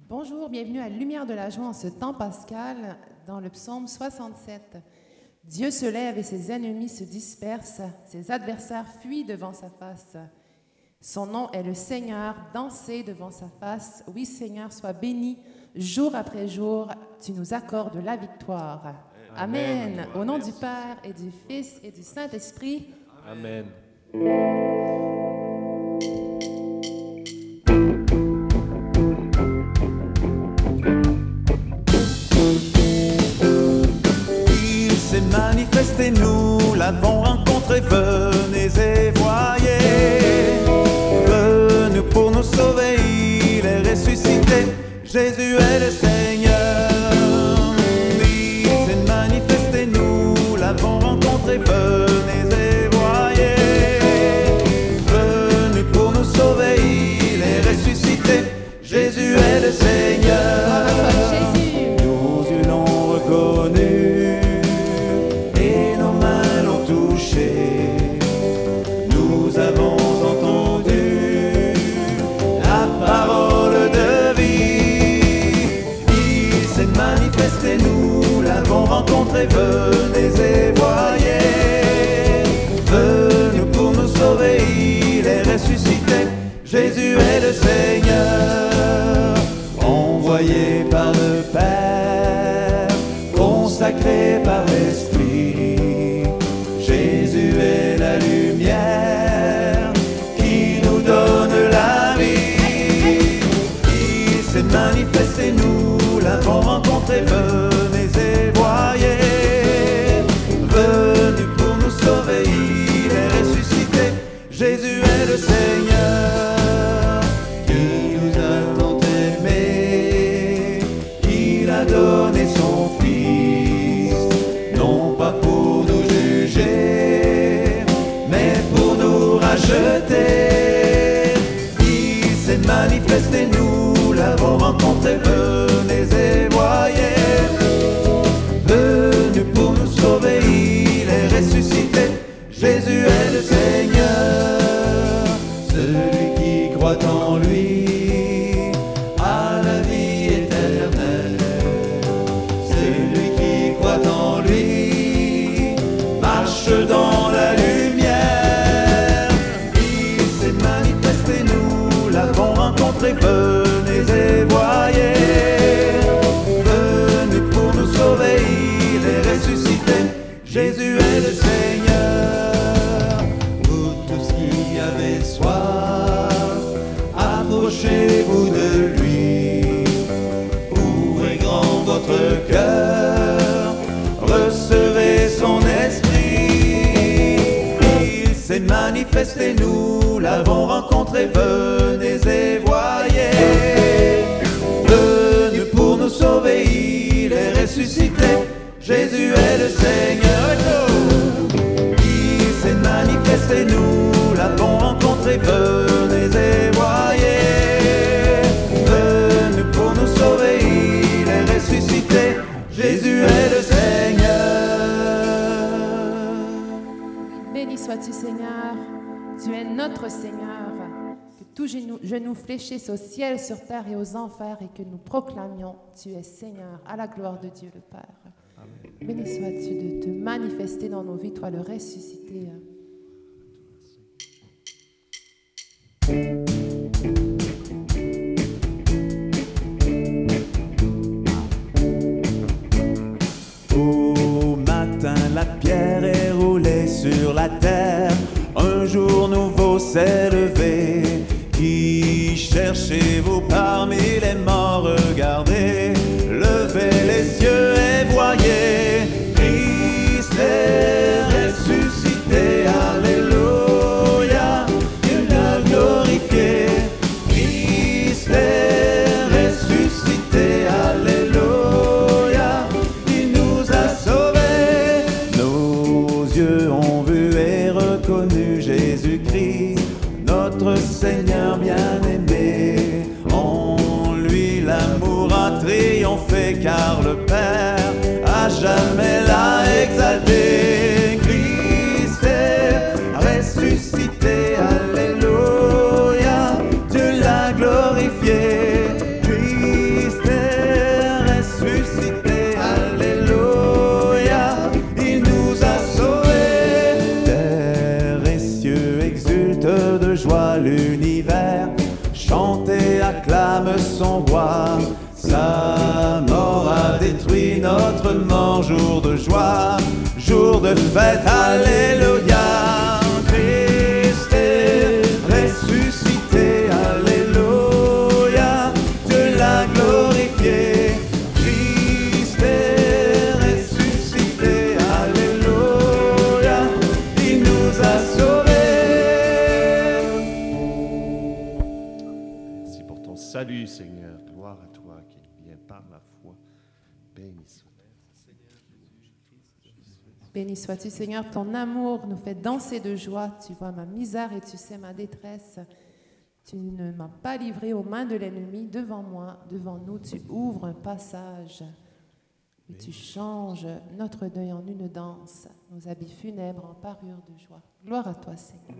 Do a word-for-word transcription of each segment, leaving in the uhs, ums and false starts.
Bonjour, bienvenue à Lumière de la joie en ce temps pascal dans le psaume soixante-sept. Dieu se lève et ses ennemis se dispersent, ses adversaires fuient devant sa face. Son nom est le Seigneur, dansez devant sa face. Oui, Seigneur, sois béni, jour après jour, tu nous accordes la victoire. Amen. Amen. Au nom du Père et du Fils et du Saint-Esprit. Amen. Il s'est manifesté, nous l'avons rencontré, venez et voyez. Venu pour nous sauver, il est ressuscité, Jésus est le Seigneur. Il s'est manifesté, nous l'avons rencontré, venez et voyez. Venu pour nous sauver, il est ressuscité, Jésus est le Seigneur. Nos yeux l'ont reconnu et nos mains l'ont touché. Nous avons entendu la parole de vie. Il s'est manifesté, nous l'avons rencontré, venez et voyez. Venu pour nous sauver, il est ressuscité, Jésus est le Seigneur. Envoyé par le Père, consacré par l'Esprit, Jésus est la lumière qui nous donne la vie. Il s'est manifesté, nous l'avons rencontré, venez et voyez. Venu pour nous sauver, il est ressuscité, Jésus est le Seigneur, qui nous a tant aimés, qu'il a donné son Fils, non pas pour nous juger, mais pour nous racheter. Il s'est manifesté, nous l'avons rencontré, venez et voyez. Venu pour nous sauver, il est ressuscité, Jésus est le Seigneur. Celui qui croit en lui a la vie éternelle. Celui qui croit en lui marche dans la lumière. Il s'est manifesté, nous l'avons rencontré, venez et voyez. Venu pour nous sauver, il est ressuscité, Jésus est le Seigneur. Vous tous qui avez soif, approchez-vous de lui. Ouvrez grand votre cœur, recevez son esprit. Il s'est manifesté, nous l'avons rencontré, venez et voyez. Venu pour nous sauver, il est ressuscité, Jésus est le Seigneur. Il s'est manifesté, nous l'avons rencontré, venez et voyez. Venu pour nous sauver, il est ressuscité, Jésus est le Seigneur. Béni sois-tu, Seigneur. Tu es notre Seigneur. Que tous genou, genoux fléchissent au ciel, sur terre et aux enfers, et que nous proclamions, tu es Seigneur, à la gloire de Dieu le Père. Amen. Béni sois-tu de te manifester dans nos vies, toi le ressuscité. Au matin, la pierre est roulée sur la terre. Un jour nouveau s'est levé. Qui cherchez-vous parmi les morts? Regardez, levez les yeux et voyez. Christ est ressuscité, alléluia, Dieu l'a glorifié. Christ est ressuscité, alléluia, il nous a sauvés. Nos yeux ont vu et reconnu Jésus-Christ, notre Seigneur bien-aimé. En son roi. Sa mort a détruit notre mort, jour de joie, jour de fête, alléluia. Christ est ressuscité, alléluia, Dieu l'a glorifié. Christ est ressuscité, alléluia, il nous a sauvés. Merci pour ton salut, Seigneur. Gloire à toi qui viens par la foi. Béni soit. Béni sois-tu, Seigneur, ton amour nous fait danser de joie. Tu vois ma misère et tu sais ma détresse. Tu ne m'as pas livré aux mains de l'ennemi. Devant moi, devant nous, tu ouvres un passage. Et tu changes notre deuil en une danse, nos habits funèbres en parure de joie. Gloire à toi, Seigneur.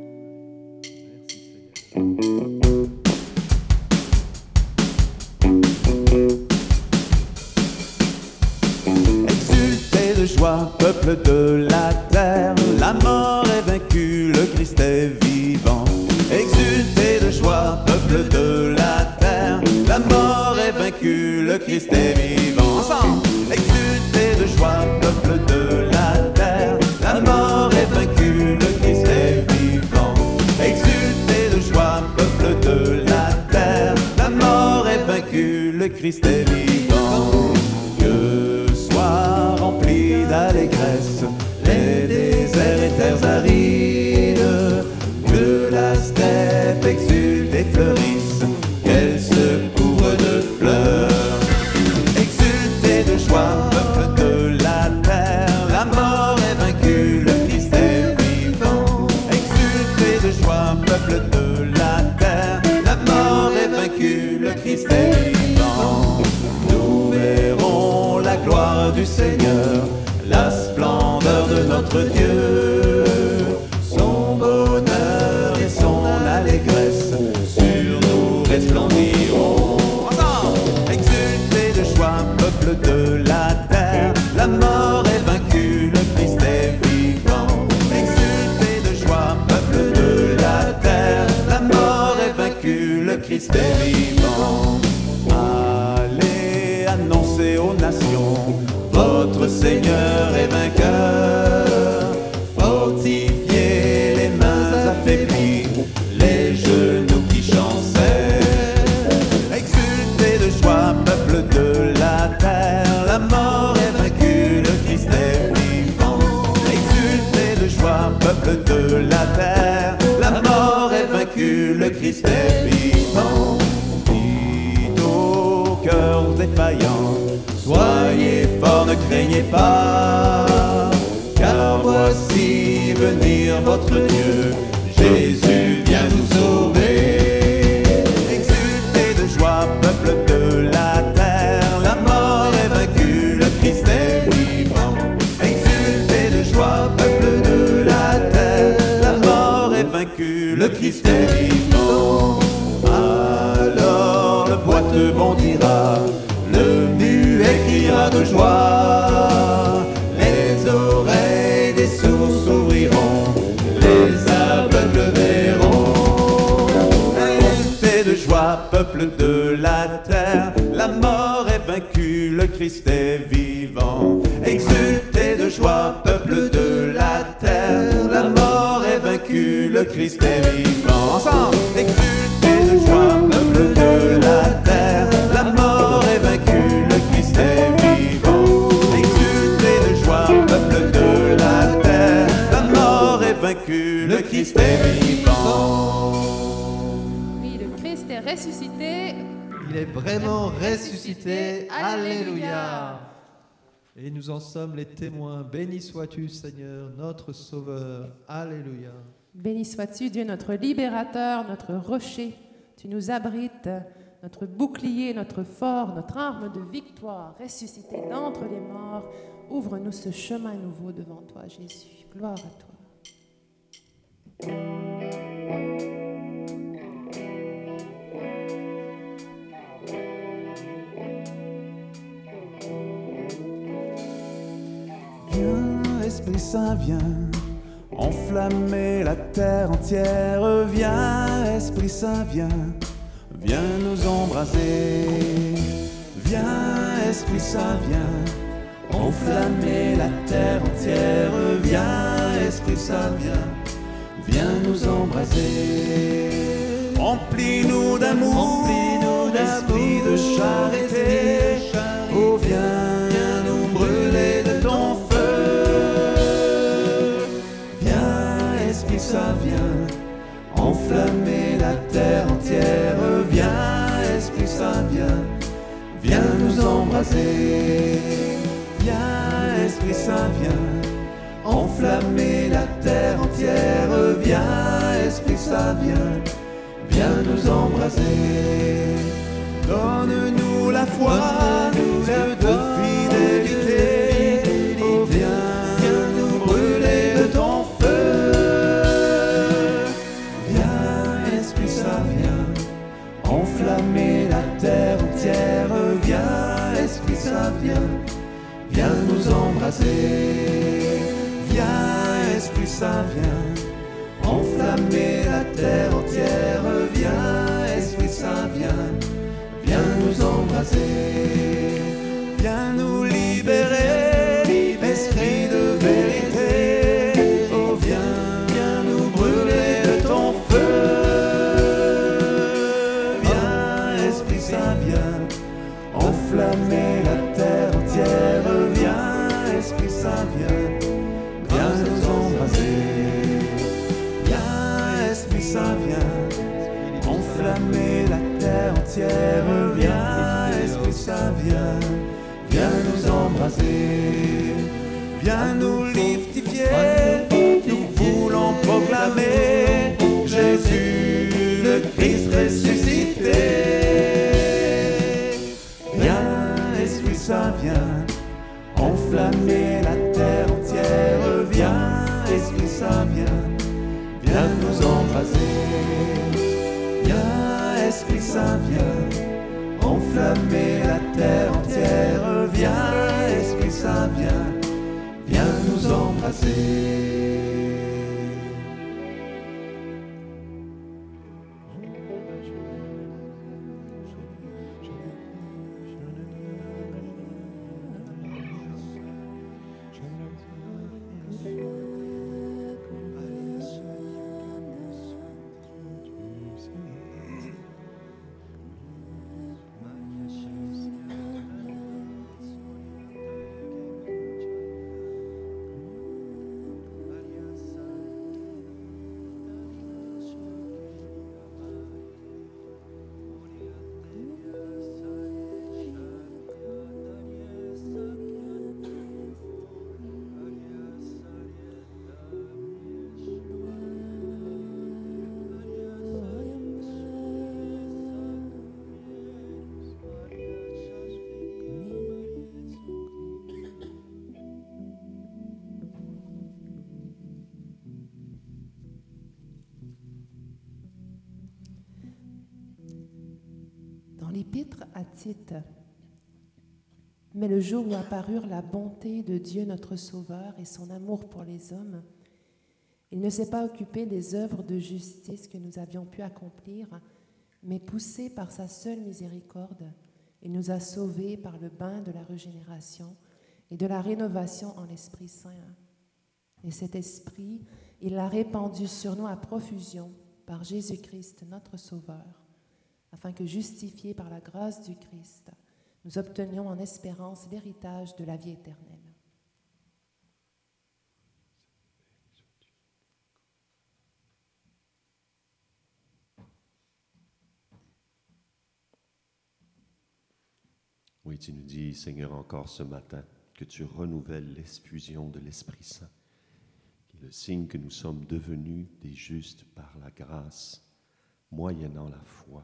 Exultez de joie, peuple de la terre, la mort est vaincue, le Christ est vivant. Exultez de joie, peuple de la terre, la mort est vaincue, le Christ est vivant. Ensemble. Exultez de joie, peuple de la terre, la mort est vaincue, le Christ est vivant. Exultez de joie, peuple de la terre, la mort est vaincue, le Christ est vivant. Que soient remplis d'allégresse les déserts et terres arides, que la steppe exulte et fleurisse, qu'elle se couvre de fleurs. Exultez de joie, peuple de la terre, la mort est vaincue, le Christ est vivant. Exultez de joie, peuple de la terre, la mort est vaincue, le Christ est vivant. Nous verrons la gloire du Seigneur, la splendeur de notre Dieu, son bonheur et son allégresse sur nous resplendiront. Ensemble. Exultez de joie, peuple de la terre, la mort est vaincue, le Christ est vivant. Exultez de joie, peuple de la terre, la mort est vaincue, le Christ est vivant. Allez annoncer aux nations, votre Seigneur est vainqueur. Fortifiez les mains affaiblies, les genoux qui chancelent. Exultez de joie, peuple de la terre, la mort est vaincue, le Christ est vivant. Exultez de joie, peuple de la terre, la mort est vaincue, le Christ est vivant. Dites au cœur défaillant, soyez forts, ne craignez pas, car voici venir votre Dieu, Jésus vient nous sauver. Exultez de joie, peuple de la terre, la mort est vaincue, le Christ est vivant. Exultez de joie, peuple de la terre, la mort est vaincue, le Christ est vivant. Alors le boiteux bondira, le muet criera de joie, les oreilles des sourds s'ouvriront, les aveugles verront. Exultez de joie, peuple de la terre, la mort est vaincue, le Christ est vivant. Exultez de joie, peuple de la terre, la mort est vaincue, le Christ est vivant. Ensemble. Exultez de joie, peuple de la terre, la mort est vaincue, le Christ est vivant. Exultez de joie, peuple de la terre, la mort est vaincue, le Christ est vivant. Oui, le Christ est ressuscité. Il est vraiment ressuscité. Alléluia. Et nous en sommes les témoins. Béni sois-tu, Seigneur, notre Sauveur. Alléluia. Béni sois-tu, Dieu, notre libérateur, notre rocher. Tu nous abrites, notre bouclier, notre fort, notre arme de victoire, ressuscité d'entre les morts. Ouvre-nous ce chemin nouveau devant toi, Jésus. Gloire à toi. Viens, Esprit Saint, viens, enflammer la terre entière. Viens, Esprit Saint, viens, viens nous embraser. Viens, Esprit Saint, viens enflammer la terre entière. Viens, Esprit Saint, viens, viens nous embraser. Remplis-nous d'amour, remplis-nous d'esprit de charité. Oh, viens, viens nous brûler de ton feu. Viens, Esprit Saint, viens enflammer la terre entière. Viens, Esprit Saint, viens, viens nous embraser. Viens, Esprit Saint, viens enflammer la terre entière. Viens, Esprit Saint, viens, viens nous embraser. Donne-nous la foi, cœur de fidélité. Oh, viens, viens nous brûler de ton feu. Viens, Esprit Saint, viens enflammer la terre entière. Viens, Esprit Saint, viens, viens nous embraser. Viens, Esprit Saint, viens enflammer la terre entière. Viens, Esprit Saint, viens, viens nous embraser. Viens nous libérer, esprit de vérité. Oh, viens, viens nous brûler de ton feu. Viens, Esprit Saint, viens enflammer la terre entière. Viens, Esprit Saint, viens, viens nous embraser. Viens, Esprit Saint, viens enflammer la terre entière. Viens, Esprit Saint, viens, viens nous embraser. Viens nous liftifier, nous voulons proclamer Jésus, le Christ ressuscité. Viens, Esprit Saint, viens enflammer la terre entière. Viens, Esprit Saint, viens, viens nous embraser. Viens, Esprit Saint, viens enflammer la terre entière. Viens, Esprit Saint, viens, viens nous embraser. Dans l'épître à Tite, mais le jour où apparurent la bonté de Dieu notre Sauveur et son amour pour les hommes, il ne s'est pas occupé des œuvres de justice que nous avions pu accomplir, mais poussé par sa seule miséricorde, il nous a sauvés par le bain de la régénération et de la rénovation en l'Esprit Saint. Et cet Esprit, il l'a répandu sur nous à profusion par Jésus-Christ notre Sauveur, afin que, justifiés par la grâce du Christ, nous obtenions en espérance l'héritage de la vie éternelle. Oui, tu nous dis, Seigneur, encore ce matin, que tu renouvelles l'effusion de l'Esprit Saint, qui est le signe que nous sommes devenus des justes par la grâce, moyennant la foi.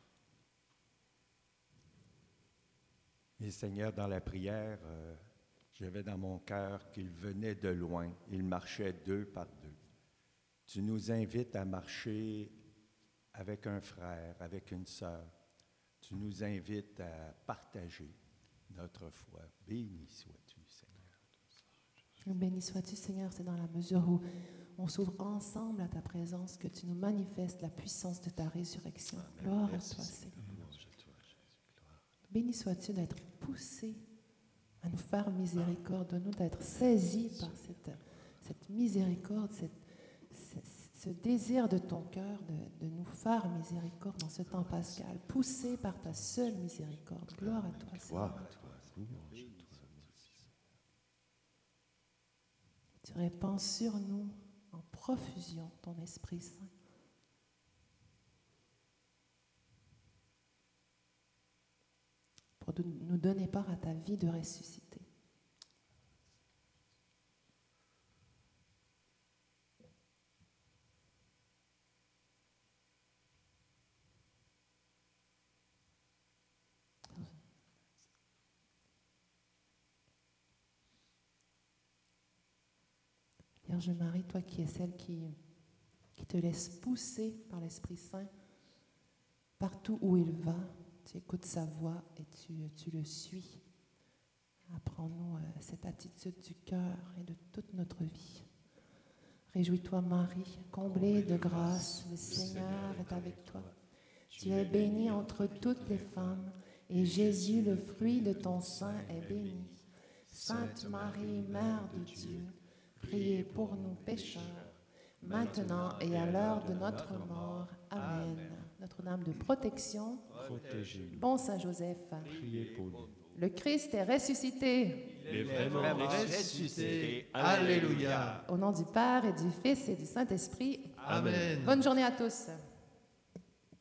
Et Seigneur, dans la prière, euh, j'avais dans mon cœur qu'ils venaient de loin, ils marchaient deux par deux. Tu nous invites à marcher avec un frère, avec une sœur. Tu nous invites à partager notre foi. Béni sois-tu, Seigneur. Béni sois-tu, Seigneur, c'est dans la mesure où on s'ouvre ensemble à ta présence que tu nous manifestes la puissance de ta résurrection. Gloire à toi, Seigneur. Béni sois-tu d'être poussé à nous faire miséricorde, de nous d'être saisis par cette, cette miséricorde, cette, ce, ce désir de ton cœur de, de nous faire miséricorde dans ce temps pascal, poussé par ta seule miséricorde. Gloire à toi, Seigneur. Tu répands sur nous en profusion ton Esprit Saint. Pour nous donner part à ta vie de ressuscité. Vierge Marie, toi qui es celle qui, qui te laisse pousser par l'Esprit Saint partout où il va, tu écoutes sa voix et tu, tu le suis. Apprends-nous euh, cette attitude du cœur et de toute notre vie. Réjouis-toi Marie, comblée de grâce, le Seigneur est avec toi. Tu es bénie entre toutes les femmes et Jésus, le fruit de ton sein, est béni. Sainte Marie, Mère de Dieu, priez pour nous pécheurs, maintenant et à l'heure de notre mort. Amen. Notre-Dame de protection, Protégez-nous. bon Saint Joseph, Priez pour nous. le Christ est ressuscité. Il est vraiment ressuscité. Alléluia. Au nom du Père et du Fils et du Saint-Esprit. Amen. Bonne journée à tous.